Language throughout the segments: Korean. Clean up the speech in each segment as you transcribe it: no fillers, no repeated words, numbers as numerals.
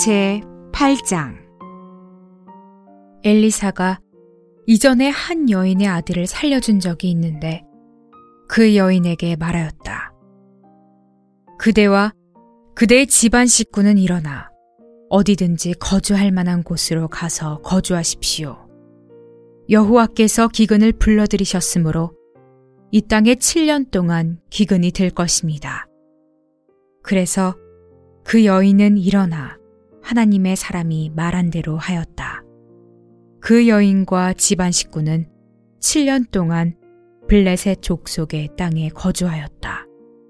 제8장. 엘리사가 이전에 한 여인의 아들을 살려준 적이 있는데 그 여인에게 말하였다. 그대와 그대의 집안 식구는 일어나 어디든지 거주할 만한 곳으로 가서 거주하십시오. 여호와께서 기근을 불러들이셨으므로 이 땅에 7년 동안 기근이 될 것입니다. 그래서 그 여인은 일어나 하나님의 사람이 말한 대로 하였다. 그 여인과 집안 식구는 7년 동안 블레셋 족속의 땅에 거주하였다.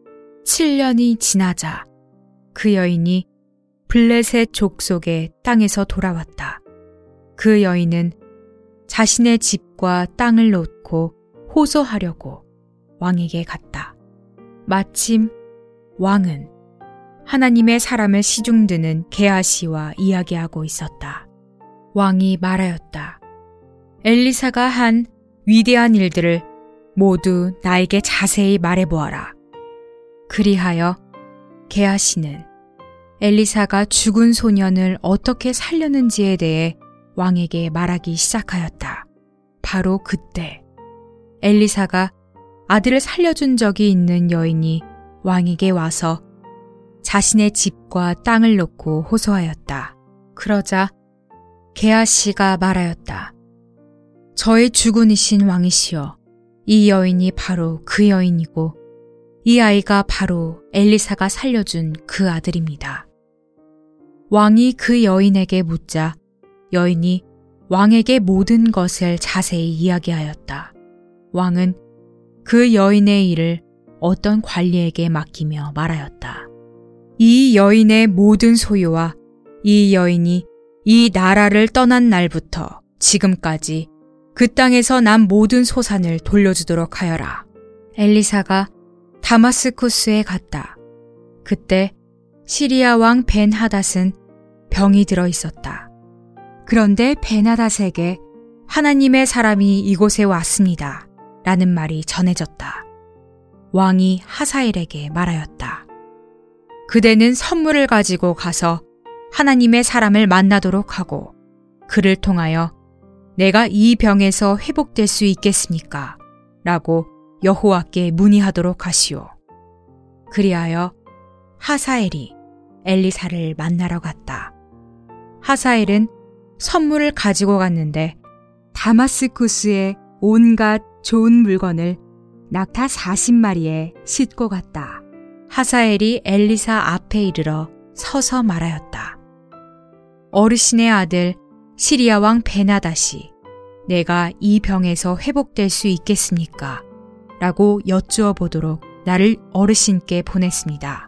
7년이 지나자 그 여인이 블레셋 족속의 땅에서 돌아왔다. 그 여인은 자신의 집과 땅을 놓고 호소하려고 왕에게 갔다. 마침 왕은 하나님의 사람을 시중드는 게하시와 이야기하고 있었다. 왕이 말하였다. 엘리사가 한 위대한 일들을 모두 나에게 자세히 말해보아라. 그리하여 게하시는 엘리사가 죽은 소년을 어떻게 살렸는지에 대해 왕에게 말하기 시작하였다. 바로 그때 엘리사가 아들을 살려준 적이 있는 여인이 왕에게 와서 자신의 집과 땅을 놓고 호소하였다. 그러자 게하시가 말하였다. 저의 주군이신 왕이시여, 이 여인이 바로 그 여인이고 이 아이가 바로 엘리사가 살려준 그 아들입니다. 왕이 그 여인에게 묻자 여인이 왕에게 모든 것을 자세히 이야기하였다. 왕은 그 여인의 일을 어떤 관리에게 맡기며 말하였다. 이 여인의 모든 소유와 이 여인이 이 나라를 떠난 날부터 지금까지 그 땅에서 난 모든 소산을 돌려주도록 하여라. 엘리사가 다마스쿠스에 갔다. 그때 시리아 왕 벤하닷은 병이 들어 있었다. 그런데 벤하닷에게 하나님의 사람이 이곳에 왔습니다. 라는 말이 전해졌다. 왕이 하사엘에게 말하였다. 그대는 선물을 가지고 가서 하나님의 사람을 만나도록 하고 그를 통하여 내가 이 병에서 회복될 수 있겠습니까? 라고 여호와께 문의하도록 하시오. 그리하여 하사엘이 엘리사를 만나러 갔다. 하사엘은 선물을 가지고 갔는데 다마스쿠스의 온갖 좋은 물건을 낙타 40마리에 싣고 갔다. 하사엘이 엘리사 앞에 이르러 서서 말하였다. 어르신의 아들 시리아 왕 벤하닷이 내가 이 병에서 회복될 수 있겠습니까? 라고 여쭈어 보도록 나를 어르신께 보냈습니다.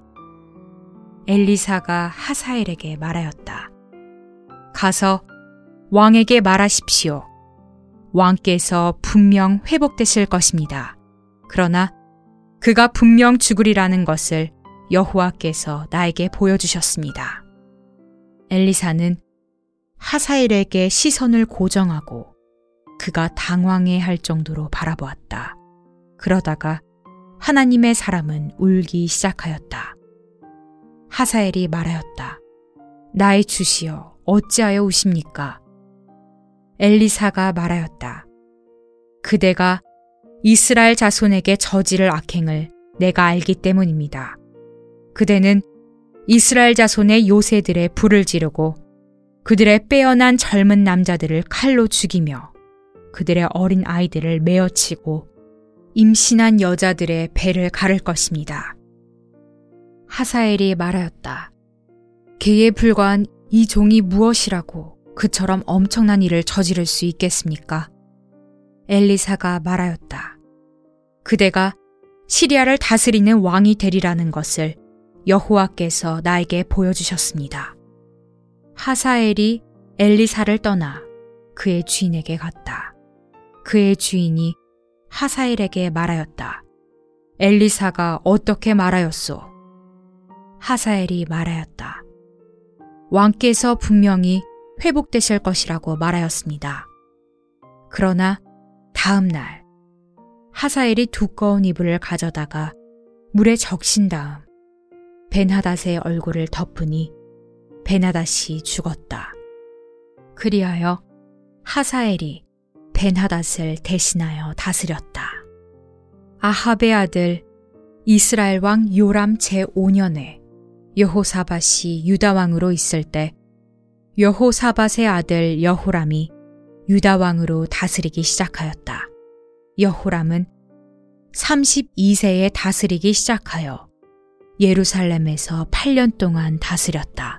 엘리사가 하사엘에게 말하였다. 가서 왕에게 말하십시오. 왕께서 분명 회복되실 것입니다. 그러나 그가 분명 죽으리라는 것을 여호와께서 나에게 보여주셨습니다. 엘리사는 하사엘에게 시선을 고정하고 그가 당황해할 정도로 바라보았다. 그러다가 하나님의 사람은 울기 시작하였다. 하사엘이 말하였다. 나의 주시여, 어찌하여 우십니까? 엘리사가 말하였다. 그대가 이스라엘 자손에게 저지를 악행을 내가 알기 때문입니다. 그대는 이스라엘 자손의 요새들의 불을 지르고 그들의 빼어난 젊은 남자들을 칼로 죽이며 그들의 어린 아이들을 메어치고 임신한 여자들의 배를 가를 것입니다. 하사엘이 말하였다. 개에 불과한 이 종이 무엇이라고 그처럼 엄청난 일을 저지를 수 있겠습니까? 엘리사가 말하였다. 그대가 시리아를 다스리는 왕이 되리라는 것을 여호와께서 나에게 보여주셨습니다. 하사엘이 엘리사를 떠나 그의 주인에게 갔다. 그의 주인이 하사엘에게 말하였다. 엘리사가 어떻게 말하였소? 하사엘이 말하였다. 왕께서 분명히 회복되실 것이라고 말하였습니다. 그러나 다음 날 하사엘이 두꺼운 이불을 가져다가 물에 적신 다음 벤하닷의 얼굴을 덮으니 벤하닷이 죽었다. 그리하여 하사엘이 벤하닷을 대신하여 다스렸다. 아합의 아들 이스라엘 왕 요람 제5년에 여호사밧이 유다 왕으로 있을 때 여호사밧의 아들 여호람이 유다 왕으로 다스리기 시작하였다. 여호람은 32세에 다스리기 시작하여 예루살렘에서 8년 동안 다스렸다.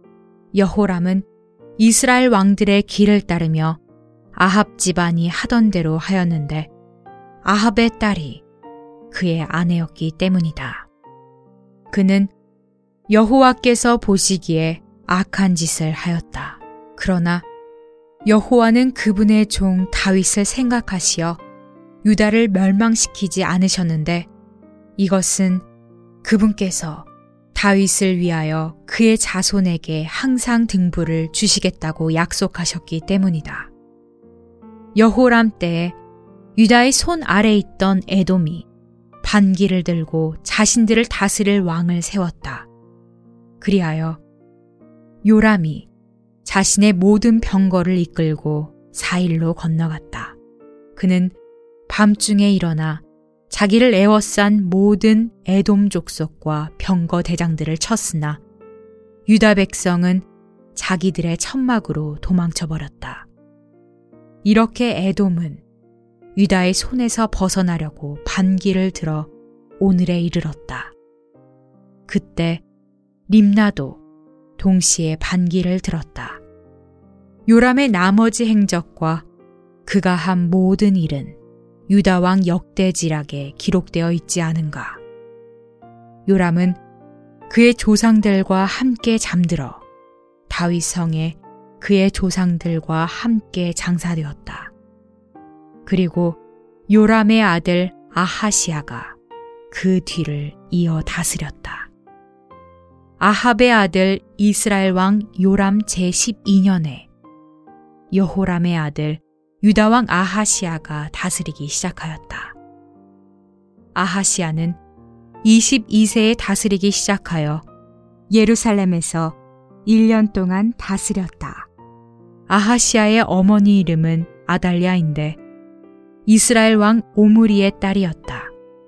여호람은 이스라엘 왕들의 길을 따르며 아합 집안이 하던 대로 하였는데 아합의 딸이 그의 아내였기 때문이다. 그는 여호와께서 보시기에 악한 짓을 하였다. 그러나 여호와는 그분의 종 다윗을 생각하시어 유다를 멸망시키지 않으셨는데 이것은 그분께서 다윗을 위하여 그의 자손에게 항상 등불을 주시겠다고 약속하셨기 때문이다. 여호람 때에 유다의 손 아래 있던 에돔이 반기를 들고 자신들을 다스릴 왕을 세웠다. 그리하여 요람이 자신의 모든 병거를 이끌고 사일로 건너갔다. 그는 밤중에 일어나 자기를 에워싼 모든 에돔 족속과 병거 대장들을 쳤으나 유다 백성은 자기들의 천막으로 도망쳐버렸다. 이렇게 에돔은 유다의 손에서 벗어나려고 반기를 들어 오늘에 이르렀다. 그때 림나도 동시에 반기를 들었다. 요람의 나머지 행적과 그가 한 모든 일은 유다 왕 역대지락에 기록되어 있지 않은가. 요람은 그의 조상들과 함께 잠들어 다윗 성에 그의 조상들과 함께 장사되었다. 그리고 요람의 아들 아하시아가 그 뒤를 이어 다스렸다. 아합의 아들 이스라엘 왕 요람 제12년에 여호람의 아들 유다 왕 아하시아가 다스리기 시작하였다. 아하시아는 22세에 다스리기 시작하여 예루살렘에서 1년 동안 다스렸다. 아하시아의 어머니 이름은 아달랴인데 이스라엘 왕 오므리의 딸이었다.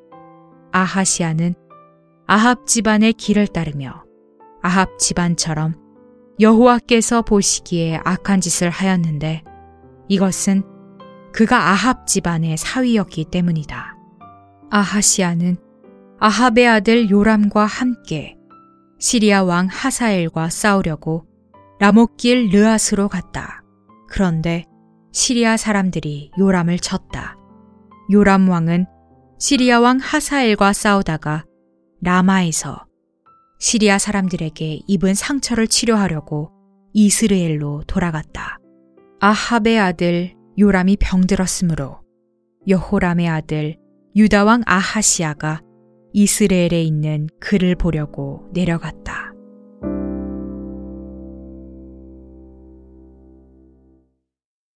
아하시아는 아합 집안의 길을 따르며 아합 집안처럼 여호와께서 보시기에 악한 짓을 하였는데 이것은 그가 아합 집안의 사위였기 때문이다. 아하시아는 아합의 아들 요람과 함께 시리아 왕 하사엘과 싸우려고 라못길 르앗으로 갔다. 그런데 시리아 사람들이 요람을 쳤다. 요람 왕은 시리아 왕 하사엘과 싸우다가 라마에서 시리아 사람들에게 입은 상처를 치료하려고 이스르엘로 돌아갔다. 아합의 아들 요람이 병들었으므로 여호람의 아들 유다 왕 아하시아가 이스라엘에 있는 그를 보려고 내려갔다.